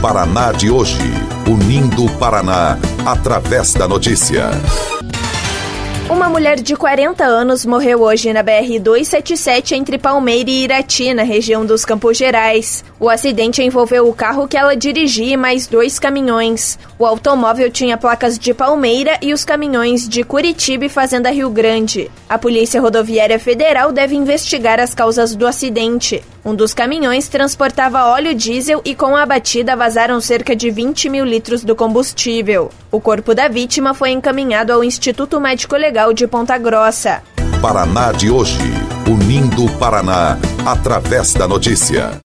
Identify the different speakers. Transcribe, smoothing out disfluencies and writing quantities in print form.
Speaker 1: Paraná de hoje, unindo o Paraná através da notícia.
Speaker 2: Uma mulher de 40 anos morreu hoje na BR-277 entre Palmeira e Irati, na região dos Campos Gerais. O acidente envolveu o carro que ela dirigia e mais 2 caminhões. O automóvel tinha placas de Palmeira e os caminhões de Curitiba e Fazenda Rio Grande. A Polícia Rodoviária Federal deve investigar as causas do acidente. Um dos caminhões transportava óleo diesel e com a batida vazaram cerca de 20 mil litros do combustível. O corpo da vítima foi encaminhado ao Instituto Médico Legal de Ponta Grossa.
Speaker 1: Paraná de hoje, unindo o Paraná através da notícia.